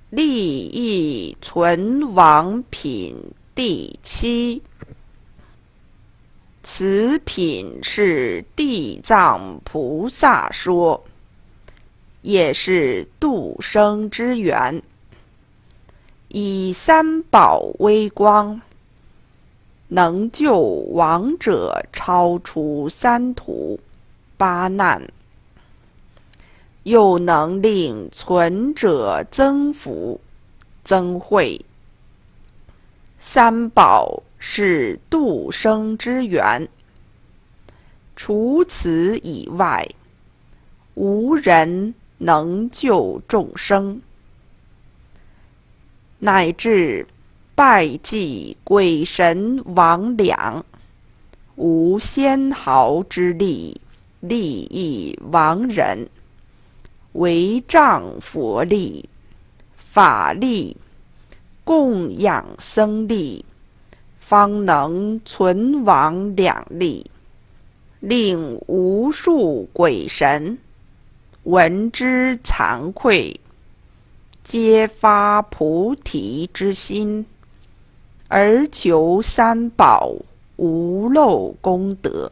利益存亡品第7。此品是地藏菩萨说，也是度生之源。以三宝微光，能救亡者超出三途八难，又能令存者增福增慧。三宝是度生之源，除此以外，无人能救众生，乃至拜祭鬼神魍魉，无纤毫之力利益亡人，为仗佛力、法力、供养僧力，方能存亡两利，令无数鬼神闻之惭愧，皆发菩提之心，而求三宝无漏功德。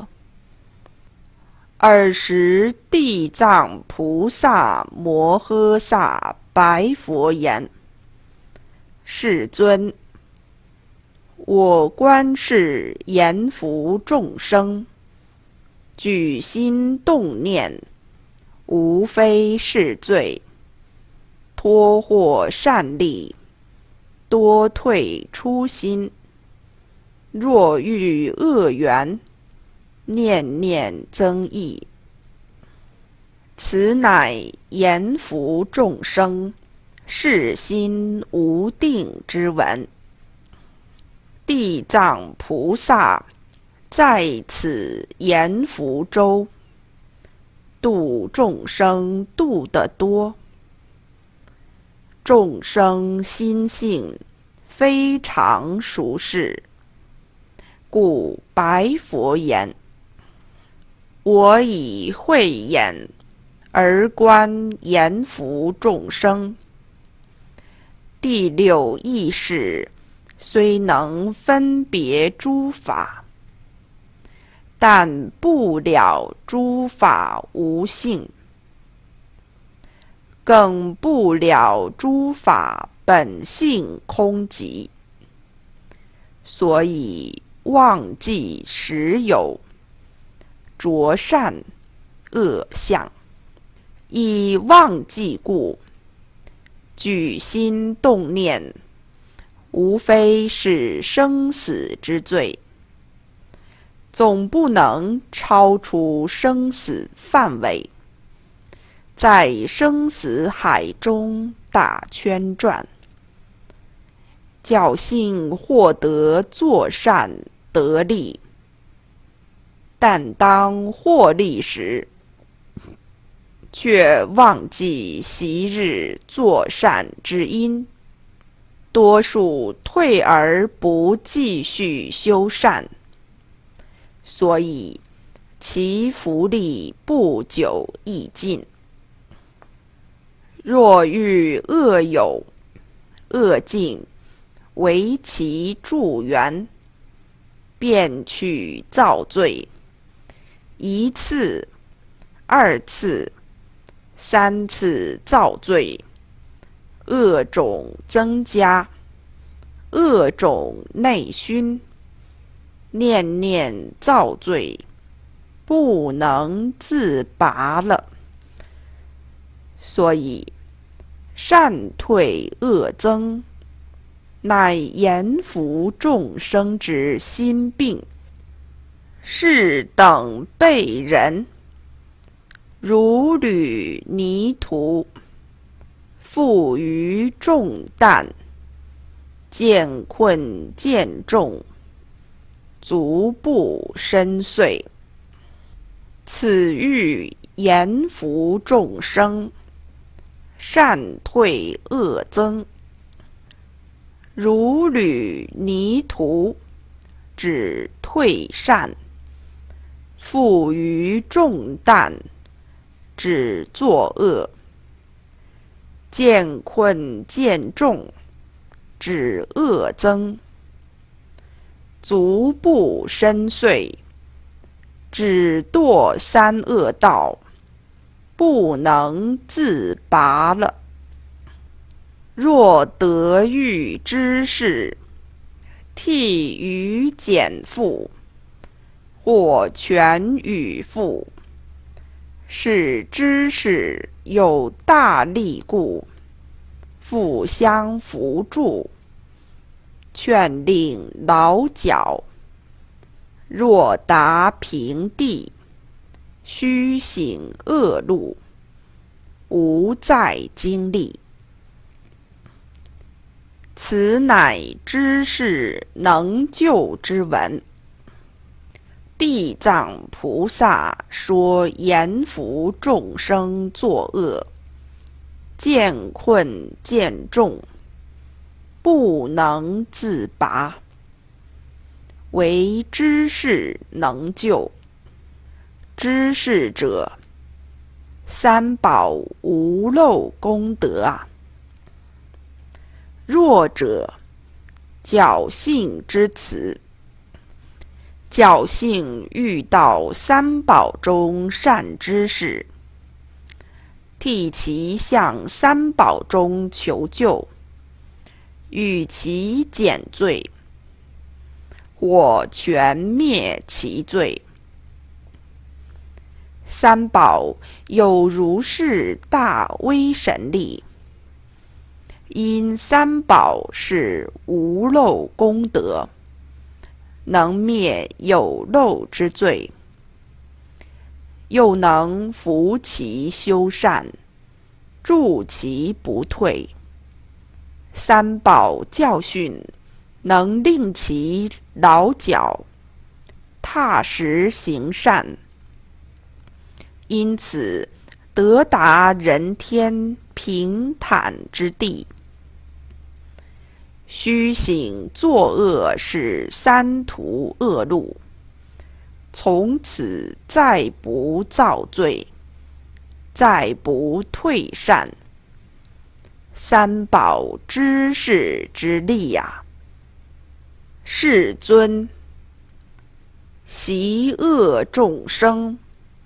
尔时地藏菩萨摩诃萨白佛言：世尊，我观世阎浮众生，举心动念，无非是罪，脱获善利，多退初心。若遇恶缘，念念增益。此乃阎浮众生世心无定之文。地藏菩萨在此阎浮洲度众生度得多，众生心性非常熟识，故白佛言：我以慧眼而观阎浮众生，第六意识虽能分别诸法，但不了诸法无性，更不了诸法本性空寂，所以忘记实有，着善恶相。以忘记故，举心动念，无非是生死之罪，总不能超出生死范围，在生死海中打圈转，侥幸获得作善得利，但当获利时，却忘记昔日作善之因，多数退而不继续修善，所以其福利不久亦尽。若遇恶友恶境为其助缘，便去造罪，一次、二次、三次造罪，恶种增加，恶种内熏，念念造罪，不能自拔了。所以善退恶增，乃阎浮众生之心病。是等辈人，如履泥土，负于重担，见困见重，足不深邃。此欲阎浮众生，善退恶增。如履泥土，指退善；负于重担，指作恶。 见困见重，止恶增；足不深邃，止堕三恶道，不能自拔了。若得遇知识，替于减负，或全与负，是知识有大力故，互相扶助，劝令劳脚。若达平地，须行恶路，无再经历。此乃知识能救之文。地藏菩萨说严伏众生作恶，见困见重，不能自拔，唯知识能救。知识者，三宝无漏功德啊！弱者，侥幸之词。侥幸遇到三宝中善知识，替其向三宝中求救，与其减罪，或全灭其罪。三宝有如是大威神力，因三宝是无漏功德，能灭有漏之罪，又能扶其修善，助其不退。三宝教训能令其劳脚，踏实行善，因此得达人天平坦之地。须行作恶是三途恶路，从此再不造罪，再不退善。三宝知识之力啊！世尊，习恶众生，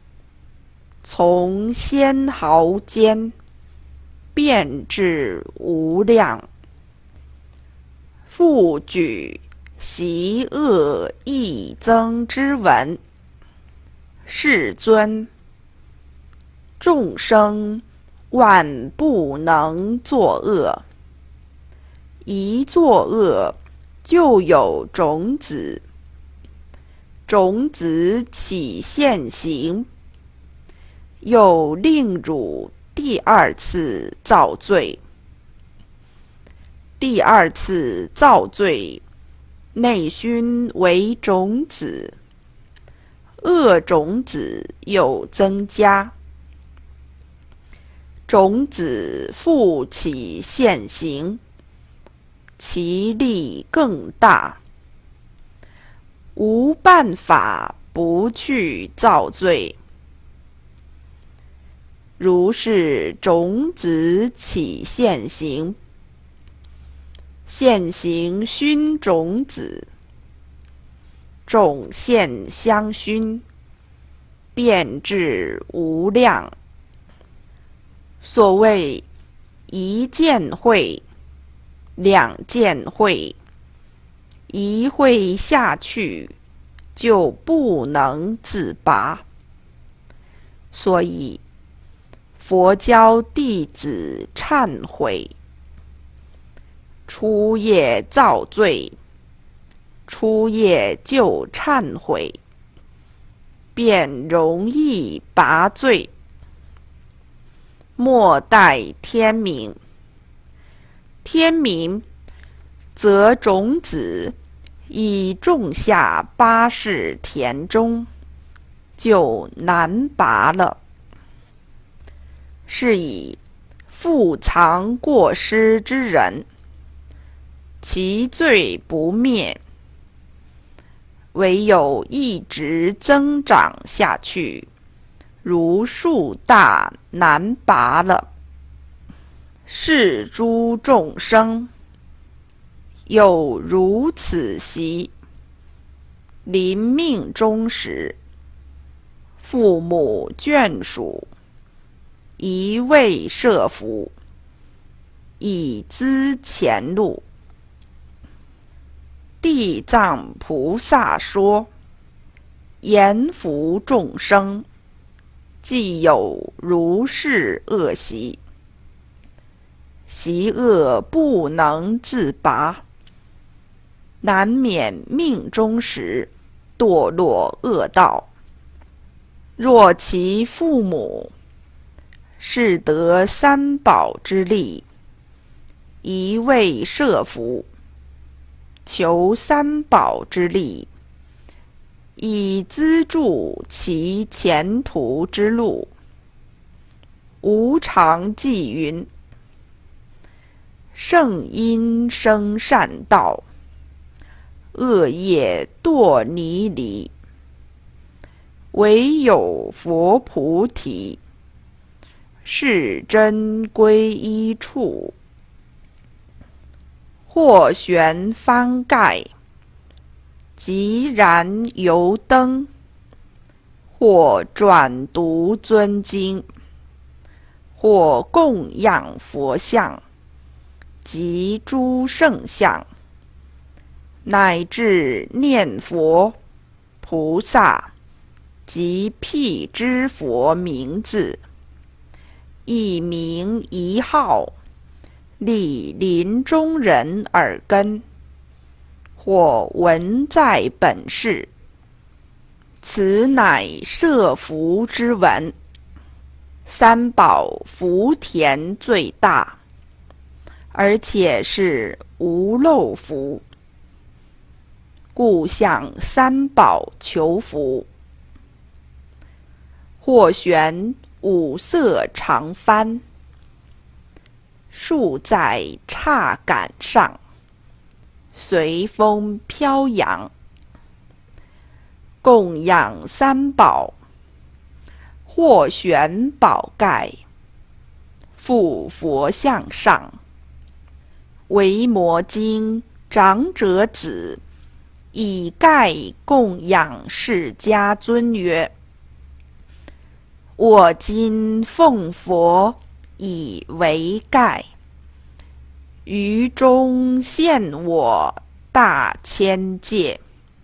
从仙毫间，变至无量。复举习恶益增之文。世尊，众生万不能作恶，一作恶就有种子，种子起现行，又令汝第二次造罪。第二次造罪，内熏为种子，恶种子又增加，种子复起现行，其力更大，无办法不去造罪。如是种子起现行，现行熏种子，种现相熏，变至无量。所谓一见会，两见会，一会下去就不能自拔。所以佛教弟子忏悔，初夜造罪，初夜就忏悔，便容易拔罪。莫待天明，天明则种子已种下八世田中，就难拔了。是以复藏过失之人，其罪不灭，唯有一直增长下去，如树大难拔了。 是诸众生有如此习，临命终时，父母眷属一味设伏，以资前路。地藏菩萨说：言福众生，既有如是恶习，习恶不能自拔，难免命终时堕落恶道。若其父母是得三宝之力，一味设伏，求三宝之力，以资助其前途之路。无常记云：圣因生善道，恶业堕泥离。唯有佛菩提，是真归一处。或悬幡盖，即燃油灯；或转读尊经；或供养佛像，及诸圣像，乃至念佛、菩萨及辟支佛名字，一名一号，立临终人耳根，或闻在本世，此乃设福之文。三宝福田最大，而且是无漏福，故向三宝求福。或悬五色长幡，竖在叉杆上，随风飘扬。供养三宝，或悬宝盖，附佛像上。维摩经长者子以盖供养释迦尊曰：我今奉佛以为盖，于中现我大千界。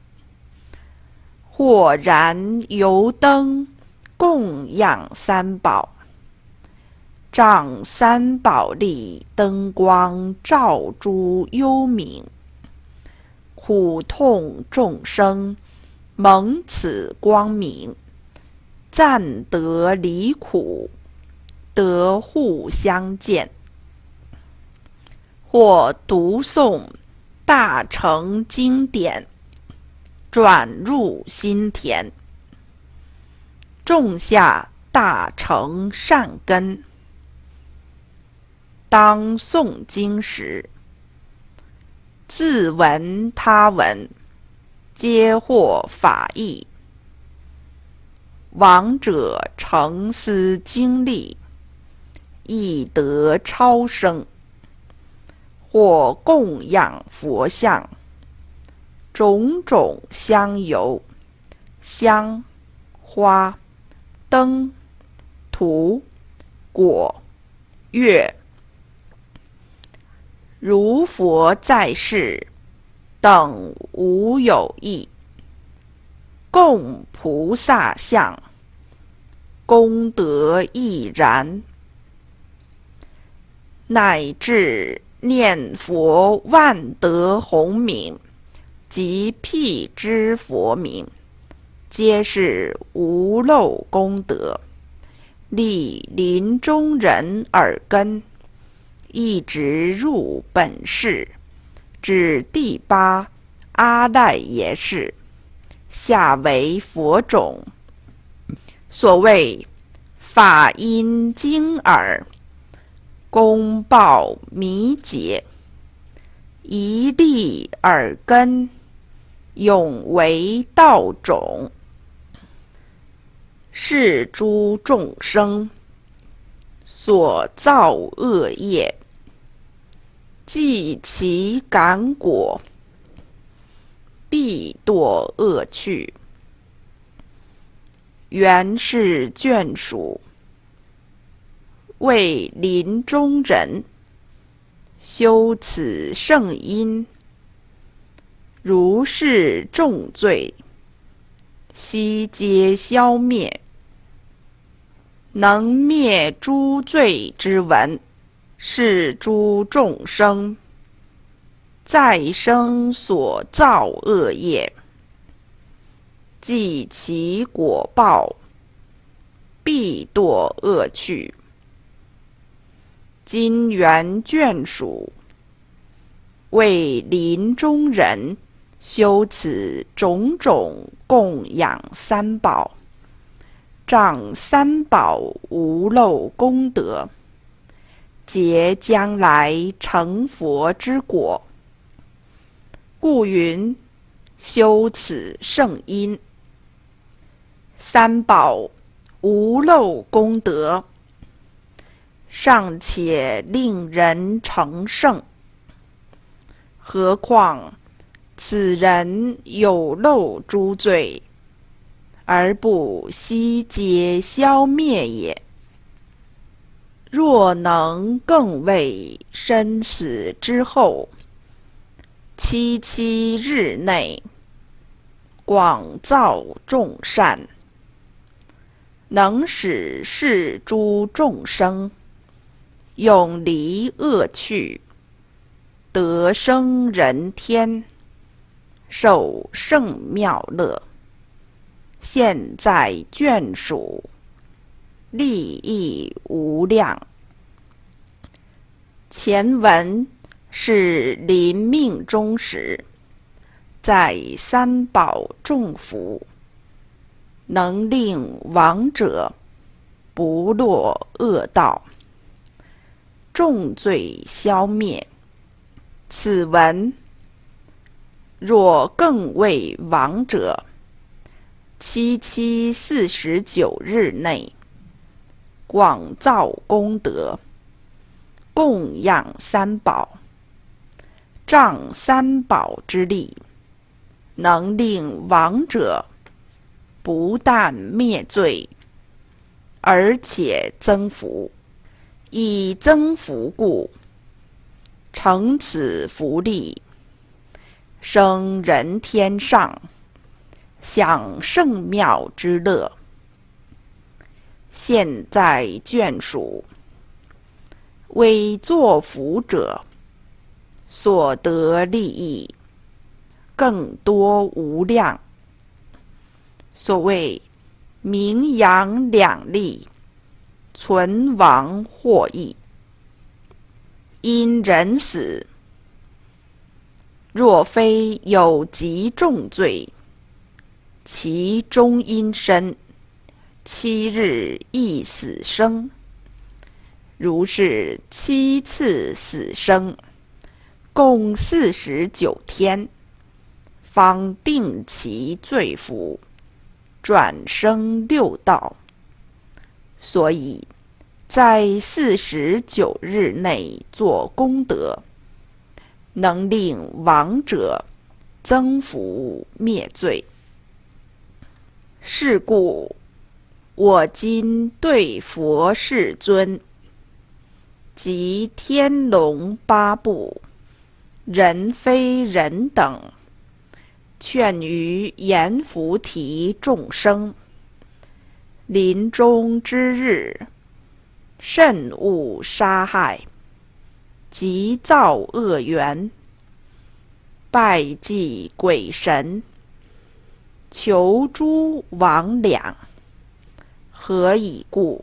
或燃油灯供养三宝，仗三宝力灯光照诸幽冥，苦痛众生蒙此光明，暂得离苦，得互相见。或读诵大乘经典，转入心田，种下大乘善根。当诵经时，自闻他闻，皆获法义。亡者成思经历，亦得超生。或供养佛像，种种香油、香、花、灯、土、果、乐，如佛在世，等无有异。供菩萨像，功德亦然。乃至念佛万德洪名及辟支佛名，皆是无漏功德，立临终人耳根，一直入本世，至第八阿赖耶识，下为佛种。所谓法音经耳，公报弥结，一立耳根，永为道种。是诸众生所造恶业，既其感果，必堕恶趣。原是眷属，为临终人，修此圣因，如是重罪，悉皆消灭。能灭诸罪之文，是诸众生再生所造恶业，即其果报，必堕恶趣。今缘眷属，为临终人，修此种种供养三宝，仗三宝无漏功德，结将来成佛之果。故云修此圣因。三宝无漏功德，尚且令人成圣，何况此人有漏诸罪，而不悉皆消灭也。若能更为生死之后7日内广造众善，能使是诸众生永离恶趣，得生人天，受圣妙乐，现在眷属，利益无量。前文是临命终时，在三宝众福，能令亡者不落恶道，重罪消灭。此文若更为亡者749日内广造功德，供养三宝，仗三宝之力，能令亡者不但灭罪，而且增福。以增福故，成此福利，生人天上，享圣妙之乐。现在眷属，为作福者所得利益，更多无量。所谓名扬两利，存亡获益。因人死，若非有极重罪，其中因身7日亦死生。如是7次死生，共49天，方定其罪福，转生六道。所以在49日内做功德，能令亡者增福灭罪。是故我今对佛世尊及天龙八部、人非人等，劝于阎浮提众生，临终之日，慎勿杀害，即造恶缘，拜祭鬼神，求诸魍魉。何以故？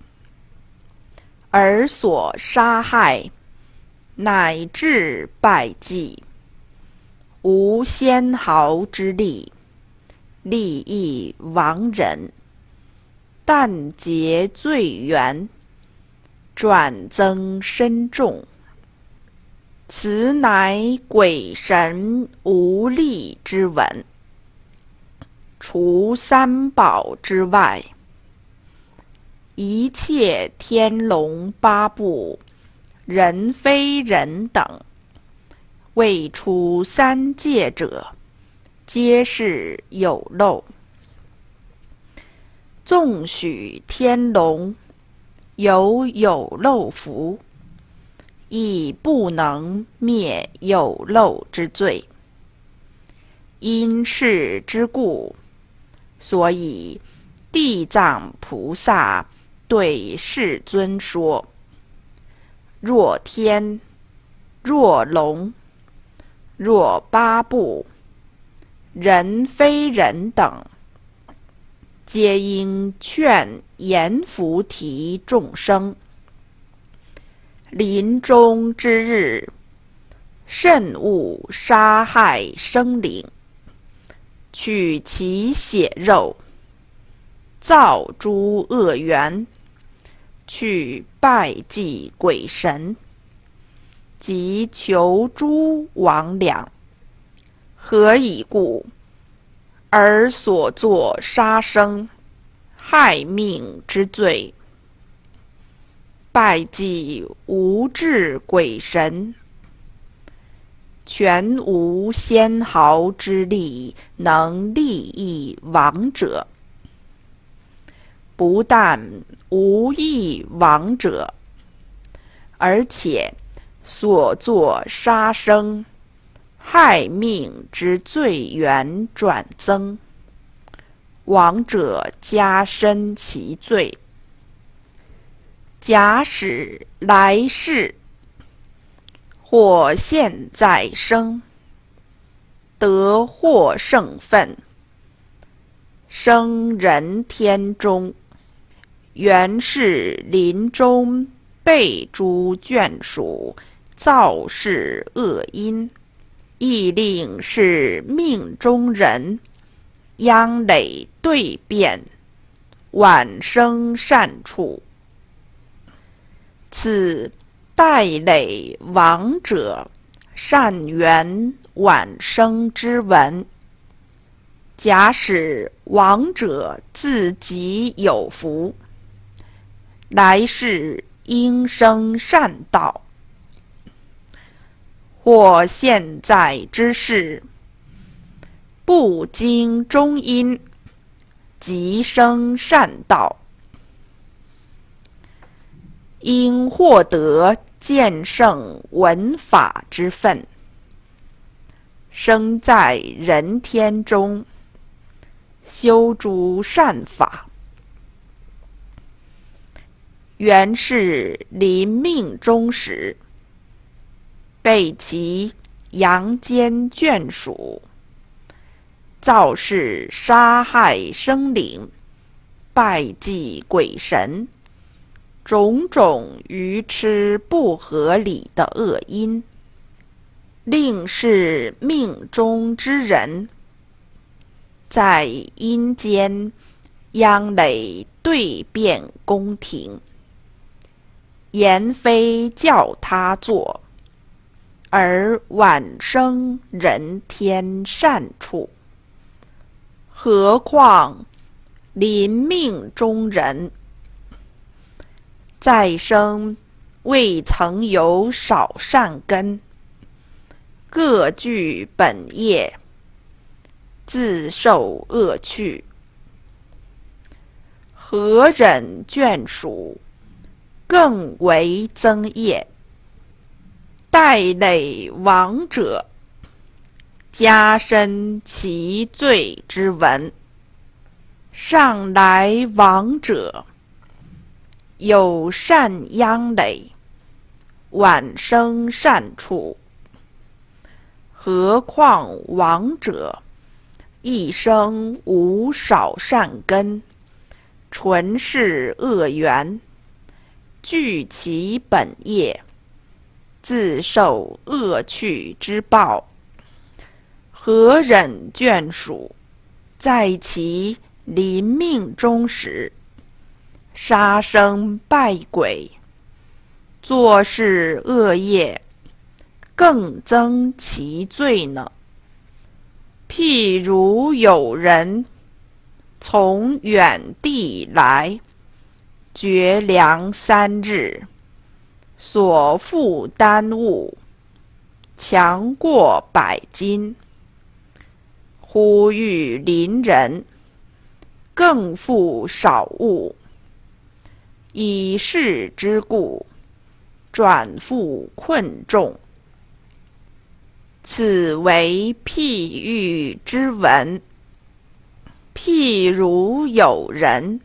而所杀害乃至拜祭，无纤毫之力，利益亡人，但结罪缘，转增深重。此乃鬼神无力之文。除三宝之外， 一切天龙八部，人非人等，未出三界者，皆是有漏。纵许天龙有有漏福，亦不能灭有漏之罪。因是之故，所以地藏菩萨对世尊说：若天，若龙，若八部，人非人等，皆应劝阎浮提众生，临终之日，慎勿杀害生灵，取其血肉，造诸恶缘，去拜祭鬼神，及求诸魍魉。何以故？而所作杀生、害命之罪，拜祭无智鬼神，全无纤毫之力能利益亡者。不但无益亡者，而且所作杀生、害命之罪缘转增，亡者加深其罪。假使来世或现在生，得获胜分，生人天中，原是临终被诸眷属造是恶因，亦令是命中人殃累对变，晚生善处。此待累亡者善缘晚生之文。假使亡者自己有福，来世应生善道，或现在之事，不经中因，即生善道，应获得见圣闻法之分，生在人天中，修诸善法。原是临命终时，被其阳间眷属造是杀害生灵、拜祭鬼神，种种愚痴不合理的恶因，令是命中之人在阴间殃累对变宫廷，言非叫他做，而晚生人天善处。何况临命中人，再生未曾有少善根，各具本业，自受恶趣。何忍眷属，更为增业，待累亡者，加深其罪之文。上来亡者，有善殃累，晚生善处。何况亡者，一生无少善根，纯是恶缘，具其本业，自受恶趣之报。何忍眷属，在其临命终时，杀生拜鬼，作是恶业，更增其罪呢？譬如有人从远地来， 绝粮3日，所负担物，强过100斤。忽遇邻人，更负少物，以是之故，转复困重。此为譬喻之文。譬如有人，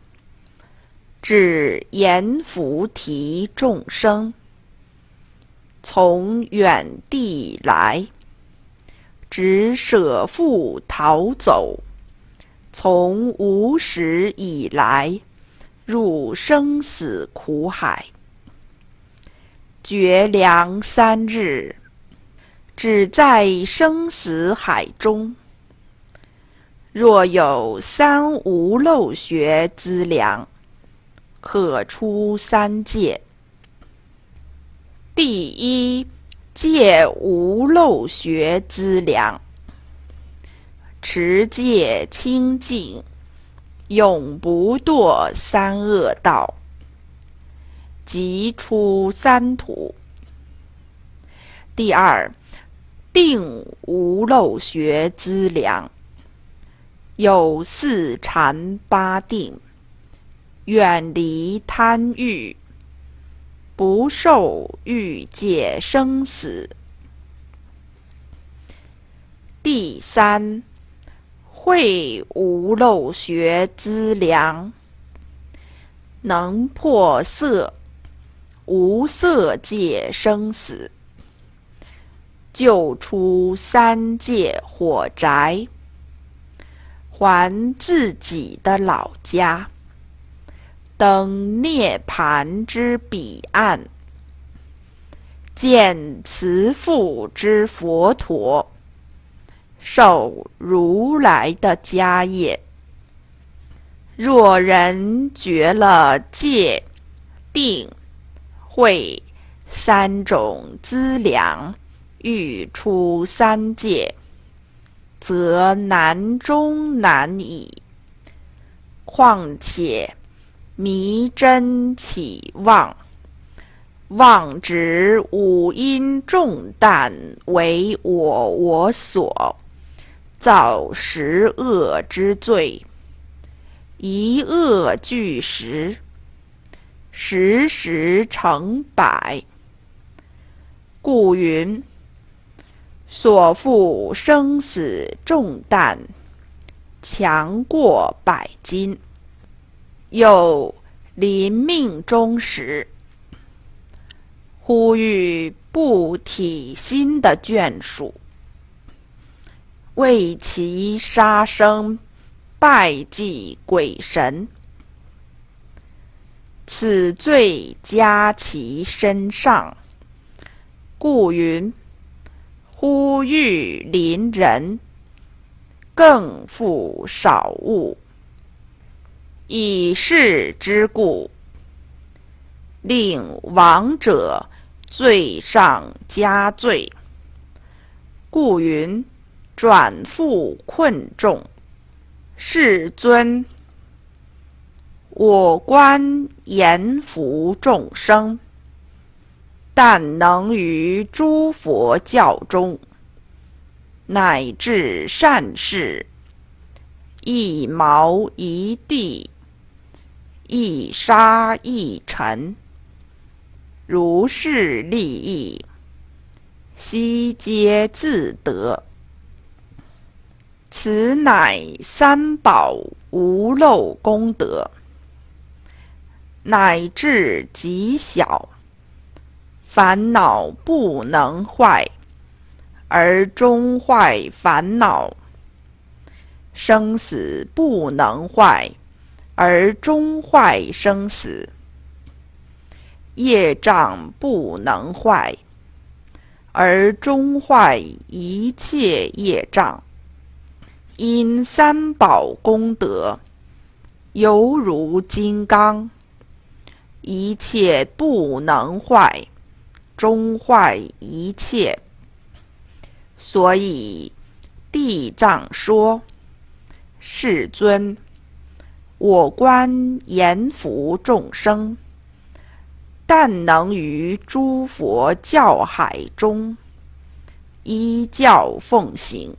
指阎浮提众生，从远地来，只舍父逃走，从无始以来，入生死苦海。绝粮3日，只在生死海中。若有3无漏学资粮，可出3界。第一戒无漏学资粮，持戒清净，永不堕3恶道，即出3土。第二定无漏学资粮，有4禅8定，远离贪欲，不受欲界生死。第三慧无漏学资粮，能破色无色界生死，救出3界火宅，还自己的老家，登涅盘之彼岸，见慈父之佛陀，受如来的家业。若人觉了戒、定、慧3种资粮，欲出3界，则难中难矣。况且迷真起妄，妄执5因重担为我所，造10恶之罪，一恶俱10，10时成百。故云：所负生死重担，强过100斤。又临命终时，忽遇不体心的眷属，为其杀生拜祭鬼神，此罪加其身上。故云：忽遇邻人，更负少物。以是之故，令亡者罪上加罪。故云：转复困重。世尊，我观阎浮众生，但能于诸佛教中，乃至善事，一毛一地，一沙一尘，如是利益，悉皆自得。此乃3宝无漏功德，乃至极小，烦恼不能坏，而终坏烦恼；生死不能坏，而终坏生死；业障不能坏，而终坏一切业障。因3宝功德，犹如金刚，一切不能坏，终坏一切。所以地藏说：世尊， 我观阎浮众生，但能于诸佛教海中依教奉行，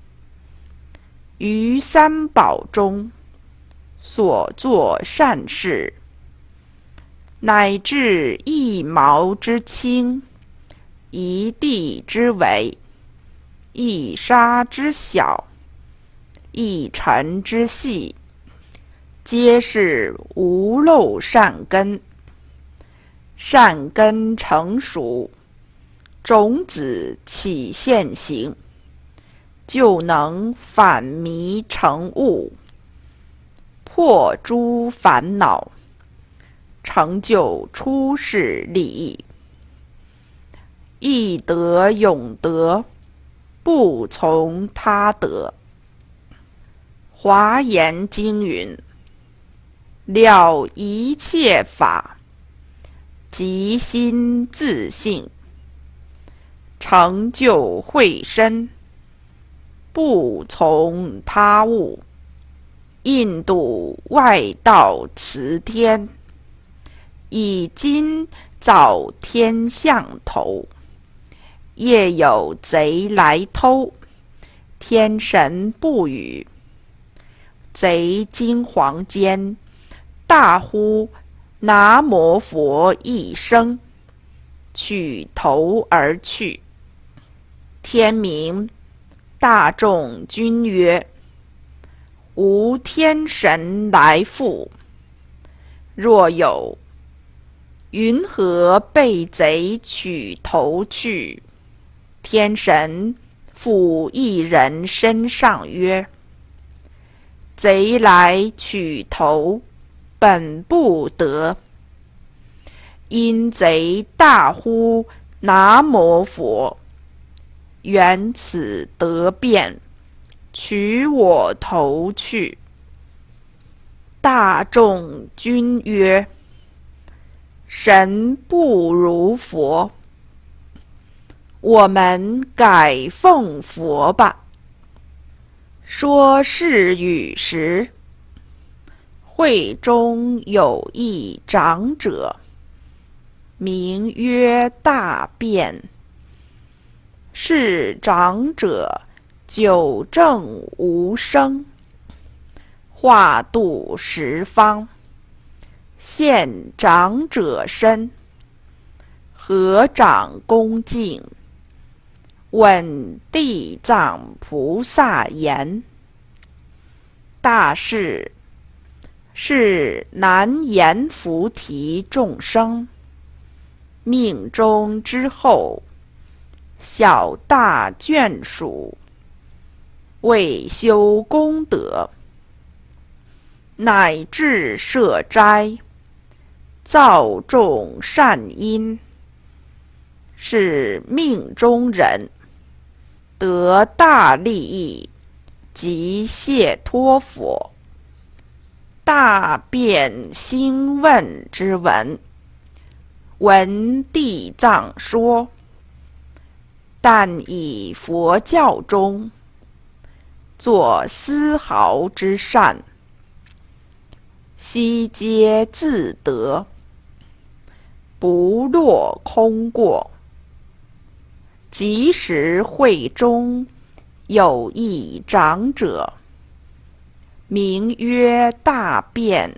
于三宝中所作善事，乃至一毛之轻，一地之微，一沙之小，一尘之细，皆是无漏善根。善根成熟，种子起现行，就能反迷成悟，破诸烦恼，成就出世利益。易得永得，不从他得。华严经云：了一切法，即心自性，成就慧身，不从他物。印度外道辞天，以金造天象头，夜有贼来偷，天神不语。贼惊惶间，大呼南无佛一声，取头而去。天明，大众君曰：无天神来复。若有，云何被贼取头去？天神复一人身上曰：贼来取头，本不得。因贼大呼南无佛，缘此得便，取我头去。大众君曰：神不如佛，我们改奉佛吧。说是语时，会中有一长者，名曰大辩。是长者久证无生，化度十方，现长者身，合掌恭敬，问地藏菩萨言：大士，是难言菩提众生，命中之后，小大眷属，为修功德，乃至设斋，造众善因，是命中人，得大利益，即解脱佛。大辩兴问之文，闻地藏说，但以佛教中作丝毫之善，悉皆自得，不落空过。即时会中有一长者，名曰大辩。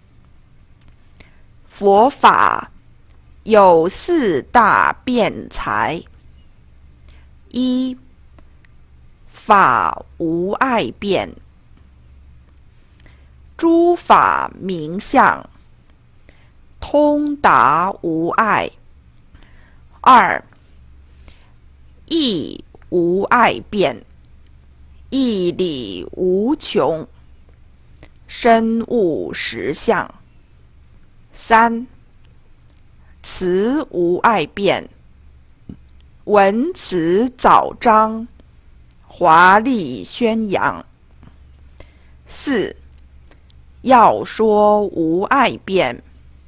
佛法有四大辩才：一、法无碍辩，诸法名相，通达无碍；二、义无碍辩，义理无穷，深悟实相；三、词无碍辩，文辞藻章，华丽宣扬；四、要说无碍辩，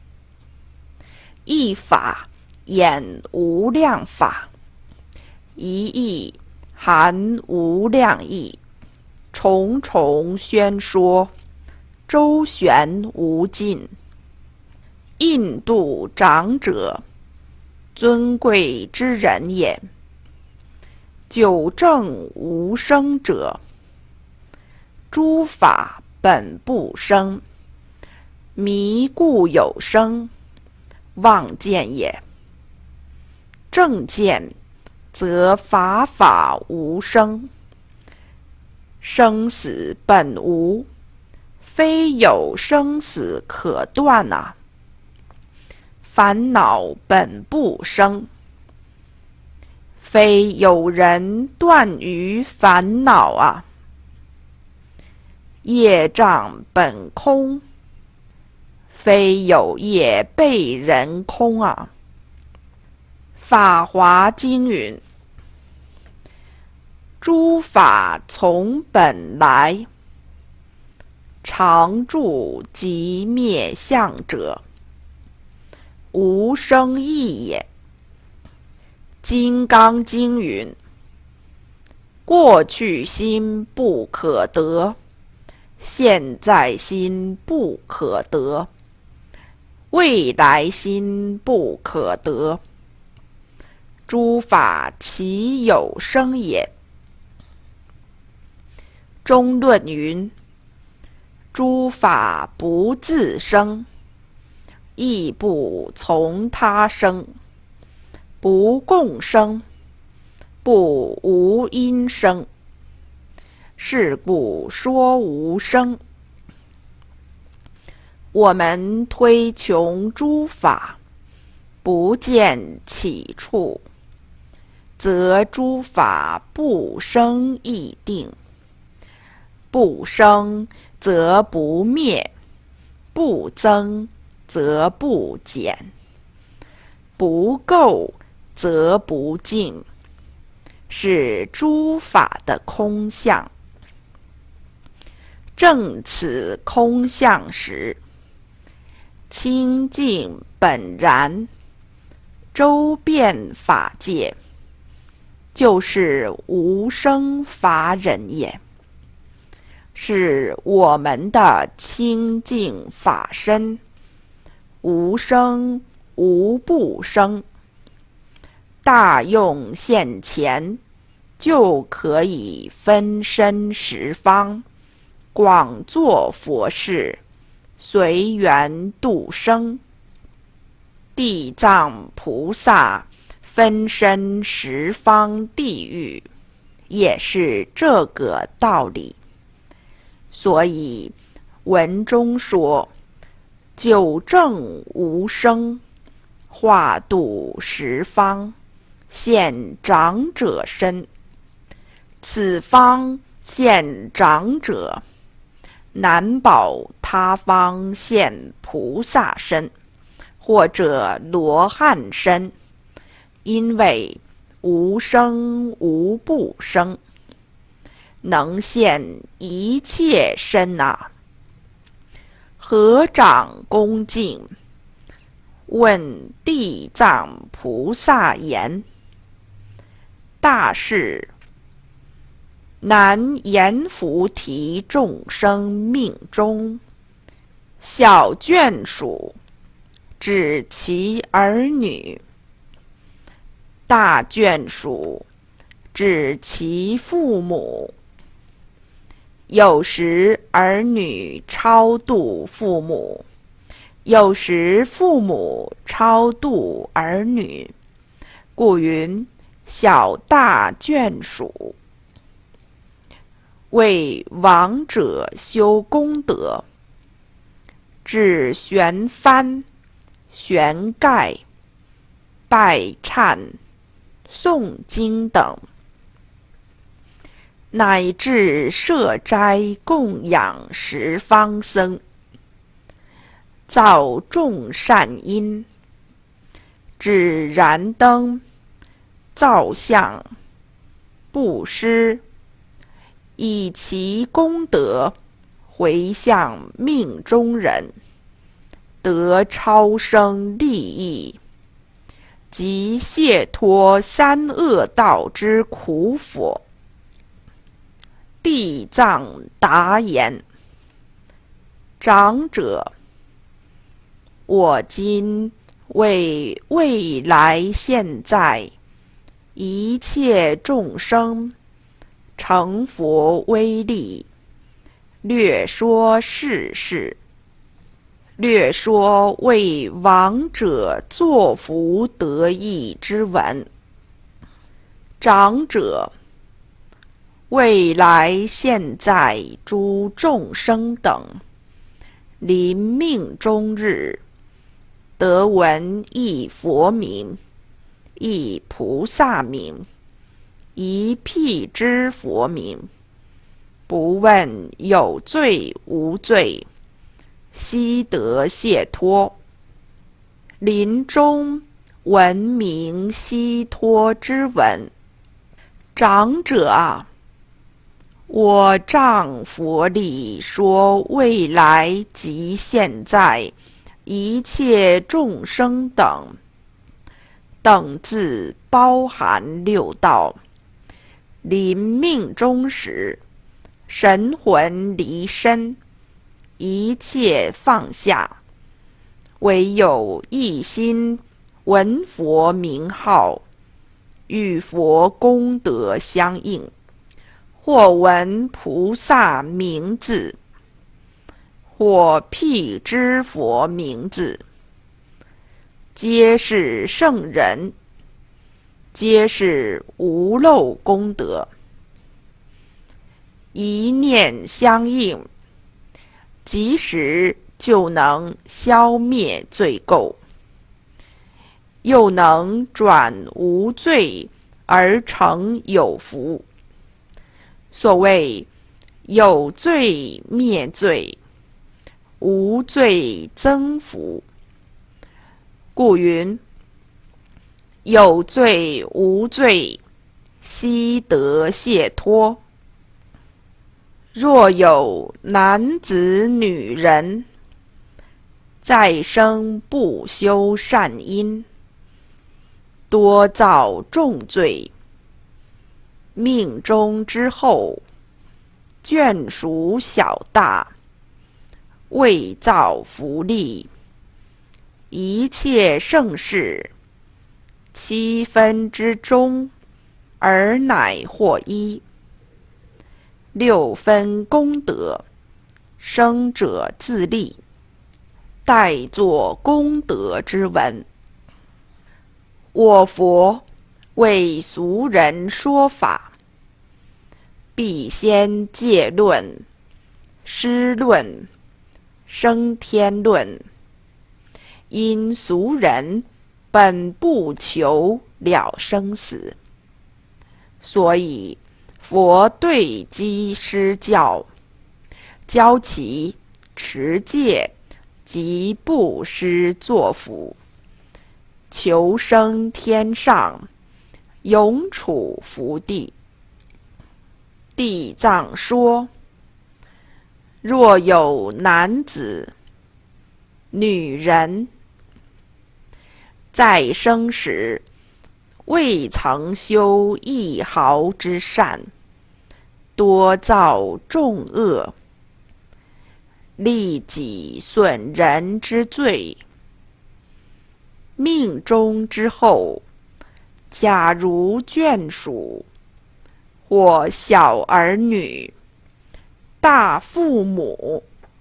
一法演无量法，一义含无量义，重重宣说， 周旋无尽。印度长者，尊贵之人也。久正无生者，诸法本不生，迷故有生，妄见也。正见，则法法无生，生死本无，非有生死可断啊。烦恼本不生，非有人断于烦恼啊。业障本空，非有业被人空啊。法华经云：诸法从本来，常住即灭相者，无生义也。金刚经云：过去心不可得，现在心不可得，未来心不可得。诸法其有生也。中论云：诸法不自生，亦不从他生，不共生，不无因生，是故说无生。我们推穷诸法，不见起处，则诸法不生亦定。不生则不灭，不增则不减，不垢则不净，是诸法的空相。正此空相时，清净本然，周遍法界，就是无生法忍也。是我们的清净法身，无生无不生。大用现前，就可以分身十方，广作佛事，随缘度生。地藏菩萨分身十方地狱，也是这个道理。所以文中说：久正无生，化度十方，现长者身。此方现长者，难保他方现菩萨身，或者罗汉身，因为无生无不生，能现一切身啊。合掌恭敬，问地藏菩萨言：大士，难言菩提众生命中，小眷属指其儿女，大眷属指其父母。有时儿女超度父母，有时父母超度儿女，故云小大眷属。为亡者修功德，至悬幡、悬盖、拜忏、诵经等，乃至设斋供养十方僧，造众善因，指燃灯、造像、布施，以其功德回向命中人，得超生利益，即解脱三恶道之苦否？地藏答言： 长者，我今为未来现在一切众生成佛威力，略说世事，略说为亡者作福得益之文。长者，未来现在诸众生等，临命终日，得闻一佛名，一菩萨名，一辟支佛名，不问有罪无罪，悉得解脱。临终闻名悉脱之文。长者啊，我仗佛力说未来及现在一切众生等自包含六道，临命终时，神魂离身，一切放下，唯有一心闻佛名号，与佛功德相应，或闻菩萨名字，或辟支佛名字，皆是圣人，皆是无漏功德。一念相应，即时就能消灭罪垢，又能转无罪而成有福。所谓有罪灭罪，无罪增福。故云：有罪无罪，悉得解脱。若有男子女人，再生不修善因，多造重罪，命终之后，眷属小大，未造福利，一切盛事七分之中，而乃获一。六分功德，生者自立，待作功德之文。我佛为俗人说法，必先戒论、施论、升天论。因俗人本不求了生死，所以佛对机施教，教其持戒及布施作福，求生天上，永处福地。地藏说：若有男子、女人，在生时未曾修一毫之善，多造众恶，利己损人之罪，命终之后，假如眷属或小儿女、大父母，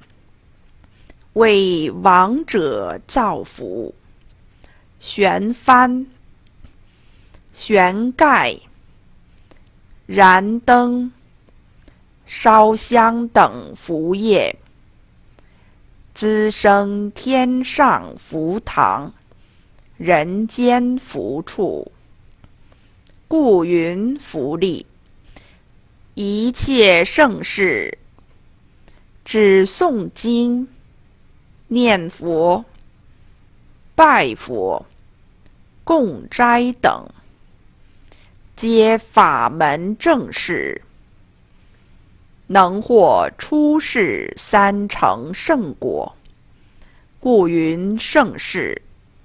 为亡者造福，悬幡、悬盖、燃灯、烧香等福业，滋生天上福堂，人间福处。故云福利。一切盛事，只诵经、念佛、拜佛、供斋等，皆法门正事，能获出世三成圣果，故云圣事。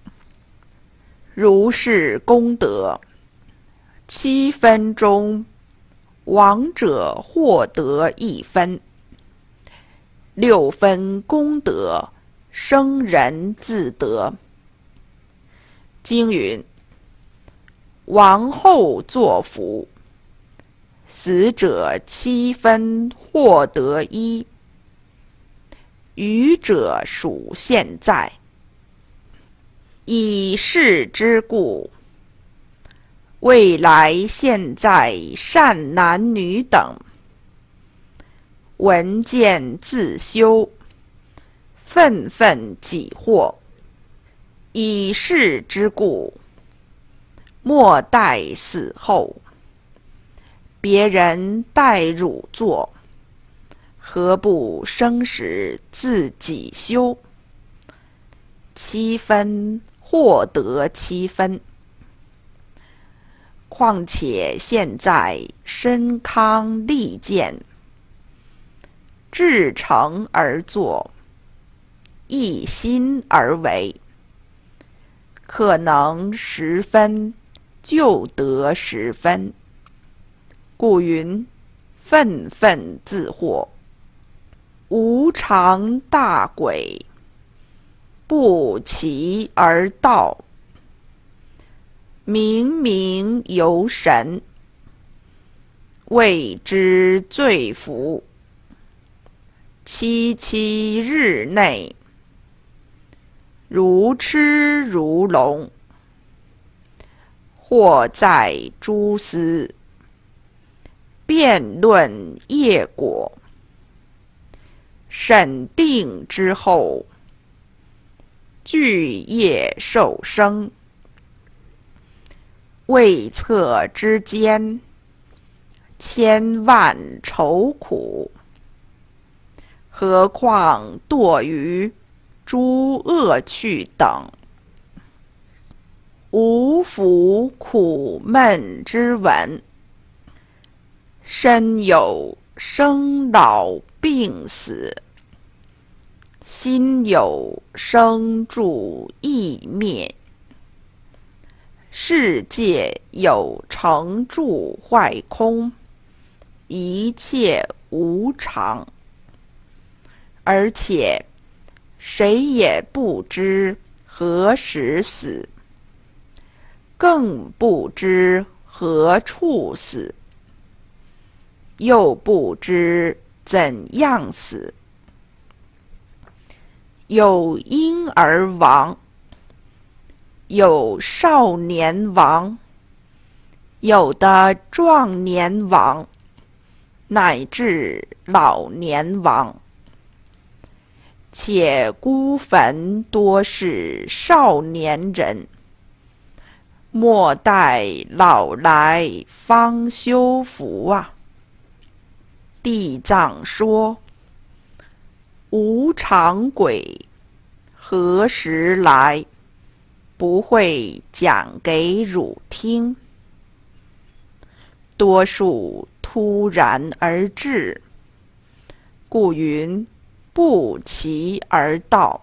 如是功德，7分中，亡者获得1分， 6分功德，生人自得。经云：王后作福，死者7分获得1，愚者属现在。以是之故，未来现在善男女等，闻见自修，愤愤己惑。以是之故，莫待死后，别人代汝做，何不生时自己修？7分获得7分。况且现在身康力健，至诚而作，一心而为，可能10分，就得10分。故云：愤愤自惑。无常大鬼，不期而到，冥冥游神，谓之罪福。7日内，如痴如聋，或在诸司，辩论业果，审定之后，具业受生。未测之间，千万愁苦，何况堕于诸恶趣等。无福苦闷之闻，身有生老病死，心有生住异灭，世界有成住坏空，一切无常。而且谁也不知何时死，更不知何处死，又不知怎样死。有婴儿亡，有少年亡，有的壮年亡，乃至老年亡。且孤坟多是少年人，莫待老来方修福啊。地藏说：无常鬼何时来？不会讲给汝听。多数突然而至，故云不期而到。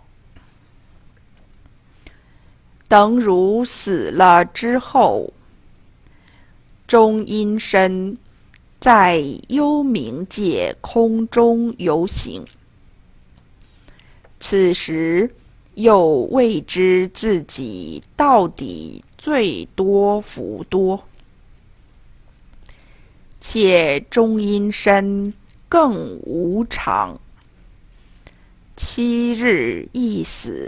等汝死了之后，终阴身在幽冥界空中游行，此时又未知自己到底最多福多，且中阴身更无常，7日一死，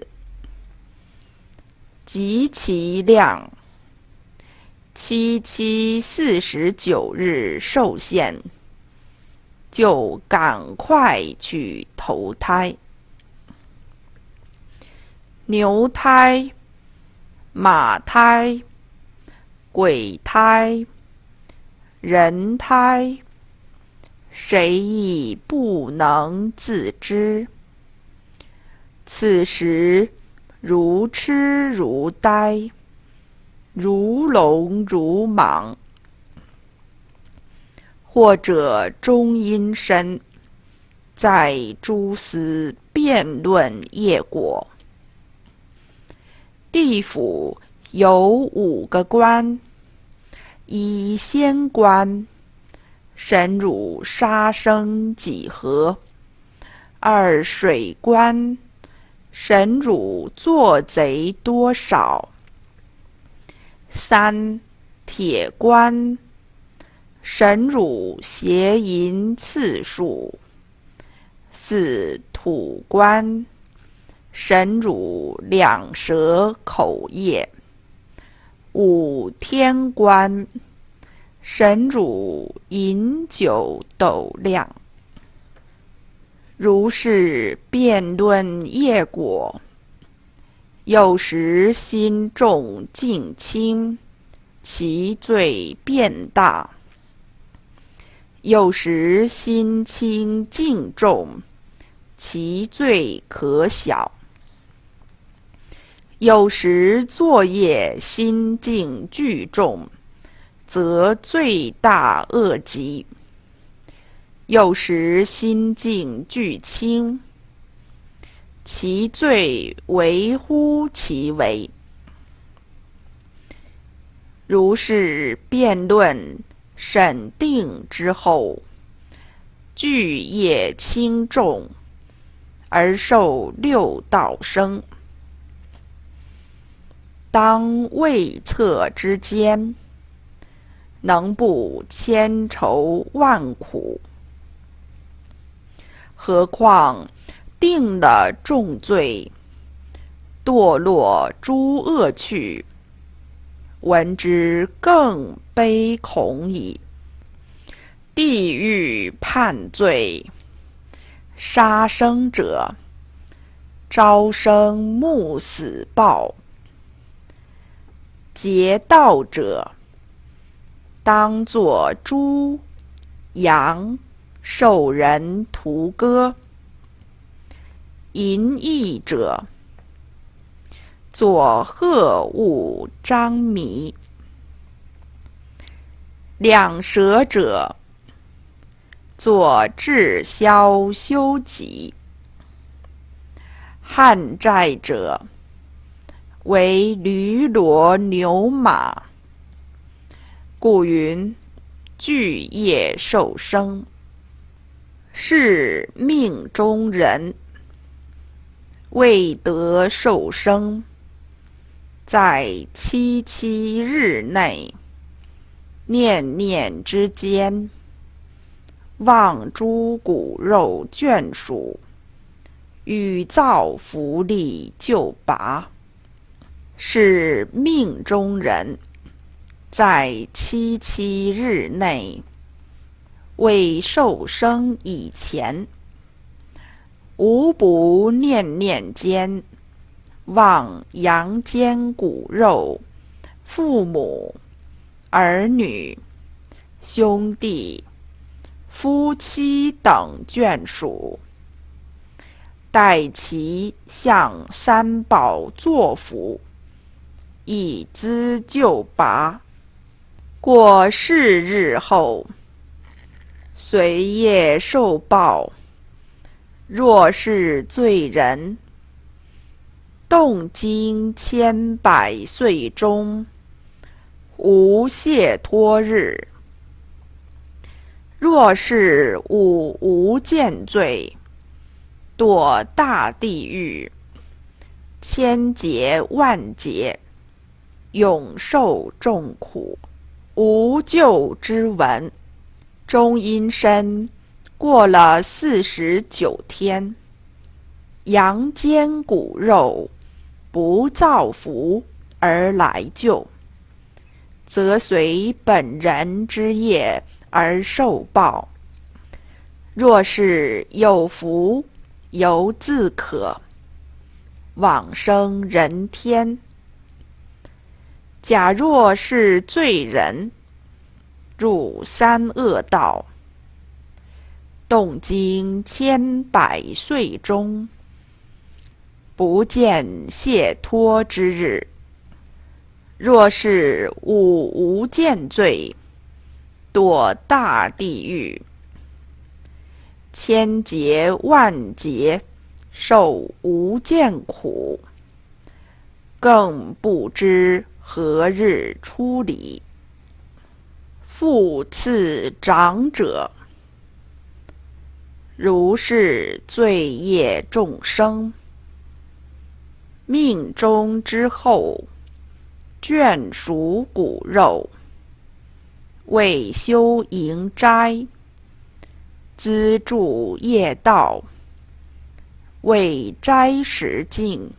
及其量749日受限，就赶快去投胎。牛胎、马胎、鬼胎、人胎，谁亦不能自知。此时如痴如呆，如聋如盲，或者中阴身，在诸司辩论业果。地府有5个官，依先官，审汝杀生几何， 2水官，神辱作贼多少。3铁官，神辱邪淫次数。4土官，神辱两舌口业。5天官，神辱饮酒斗量。如是辩论业果，有时心重境轻，其罪变大；有时心轻境重，其罪可小；有时作业心境聚重，则罪大恶极；有时心境俱轻，其罪微乎其微。如是辩论审定之后，具业轻重，而受6道生。当未测之间，能不千愁万苦？何况定了重罪，堕落诸恶趣，闻之更悲恐矣。地狱判罪，杀生者，朝生暮死报；劫盗者，当作猪、羊，受人屠割；淫逸者，作恶物张迷；两舌者，作滞销修己；汉债者，为驴骡牛马。故云具业受生，是命中人，未得受生，在7七日内，念念之间，望诸骨肉眷属，与造福利就拔。是命中人，在7七日内，未受生以前，无不念念间，望阳间骨肉、父母、儿女、兄弟、夫妻等眷属，待其向三宝作福，以资就拔。过是日后，随业受报。若是罪人，动经100岁中，无解脱日。若是无间罪，堕大地狱，千劫万劫，永受众苦，无救之闻。终阴身过了49天，阳间骨肉不造福而来救，则随本人之业而受报。若是有福犹自可，往生人天。假若是罪人，入三恶道，动经100岁中，不见解脱之日。若是无间罪，堕大地狱，千劫万劫，受无间苦，更不知何日出离。复次长者， 如是罪业众生，命终之后，眷属骨肉，为修营斋，资助业道，为斋食净，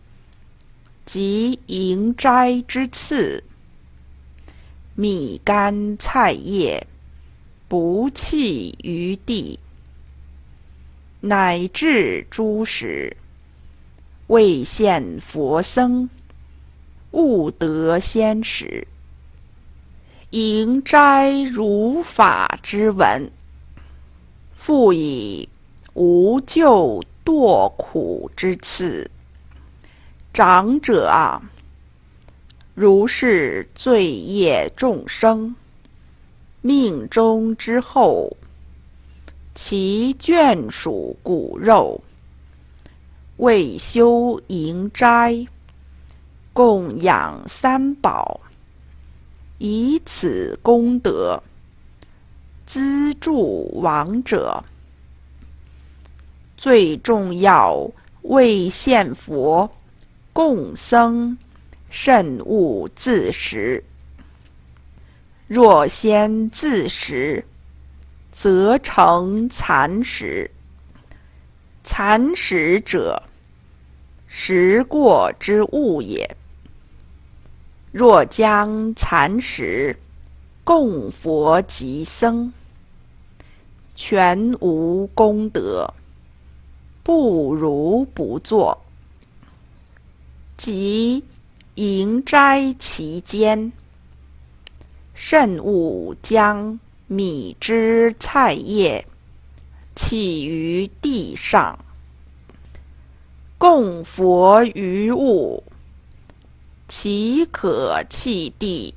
及营斋之次，米干菜叶，不弃于地，乃至诸食，未现佛僧，悟得先时。营斋如法之文，复以无救堕苦之次。长者啊，如是罪业众生，命终之后，其眷属骨肉，为修营斋，供养三宝，以此功德，资助亡者。最重要为现佛，供僧，慎勿自食。若先自食，则成残食。残食者，食过之物也。若将残食供佛及僧，全无功德，不如不作。即营斋期间，慎勿将米之菜叶弃于地上，供佛于物，岂可弃地？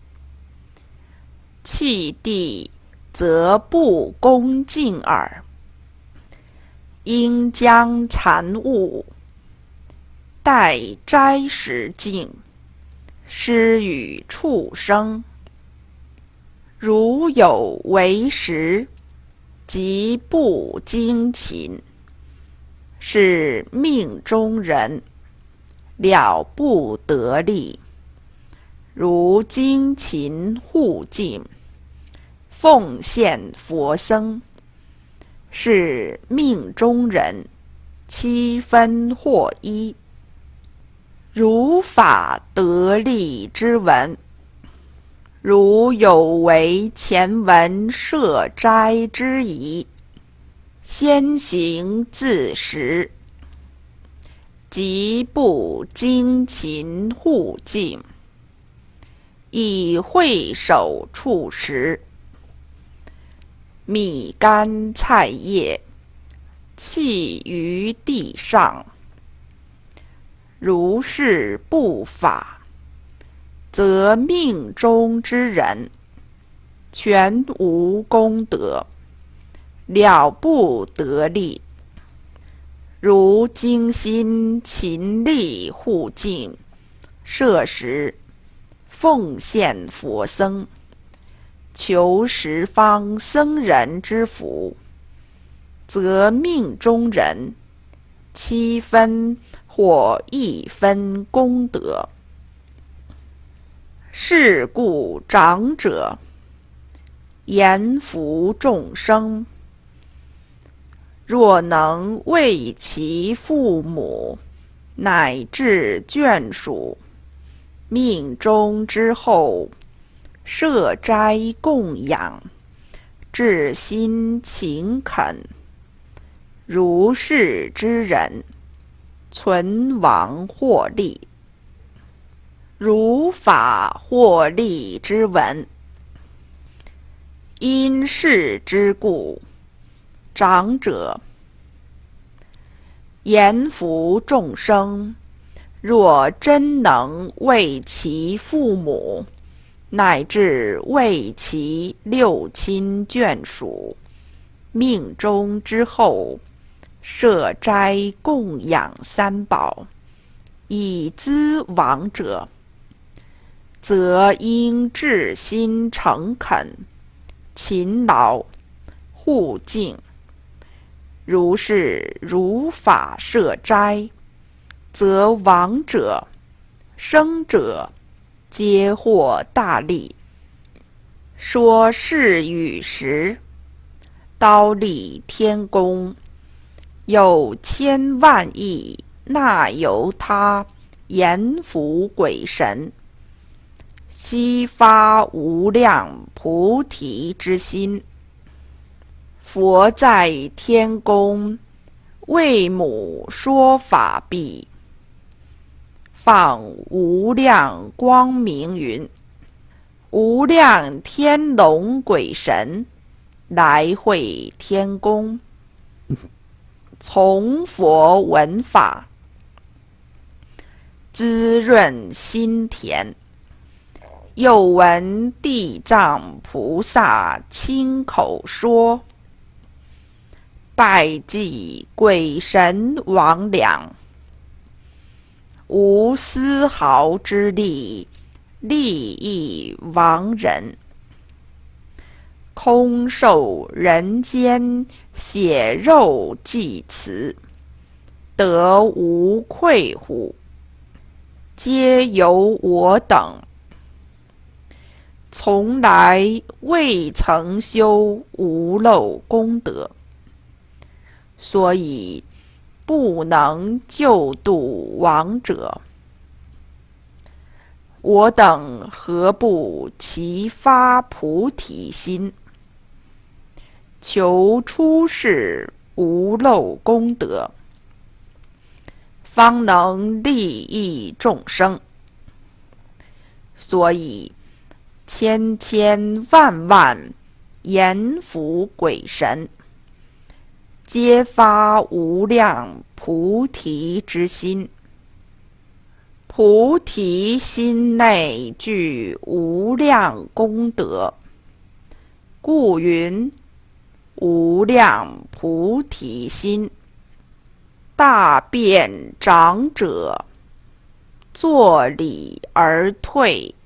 弃地则不恭敬耳。应将残物待斋食净，施与畜生。如有为食，即不精勤，是命中人，了不得力。如精勤护净，奉献佛僧，是命中人，七分或一。如法得力之文，如有为前闻设斋之仪，先行自食，即不精勤护净，以会手处食，米干菜叶弃于地上，如是不法，则命中之人，全无功德，了不得力。如精心勤力护净，摄食，奉献佛僧，求十方僧人之福，则命中人七分或一分功德。是故长者言服众生，若能为其父母乃至眷属，命终之后，设斋供养，至心勤恳，如是之人，存亡获利。如法获利之文，因是之故，长者言服众生，若真能为其父母，乃至为其六亲眷属，命终之后，设斋供养三宝，以资亡者，则应至心诚恳，勤劳护净， 如是如法摄斋，则亡者、生者皆获大利。说是语时，刀立天宫，有千万亿那由他阎浮鬼神，悉发无量菩提之心。佛在天宫为母说法毕，放无量光明云，无量天龙鬼神来会天宫，从佛闻法，滋润心田。又闻地藏菩萨亲口说，拜祭鬼神魍魉，无丝毫之力，利益亡人。空受人间血肉祭祀，得无愧乎？皆由我等从来未曾修无漏功德，所以不能救度亡者。我等何不齐发菩提心，求出世无漏功德，方能利益众生。所以千千万万阎浮鬼神，皆发无量菩提之心。菩提心内具无量功德，故云无量菩提心。大辩长者，作礼而退，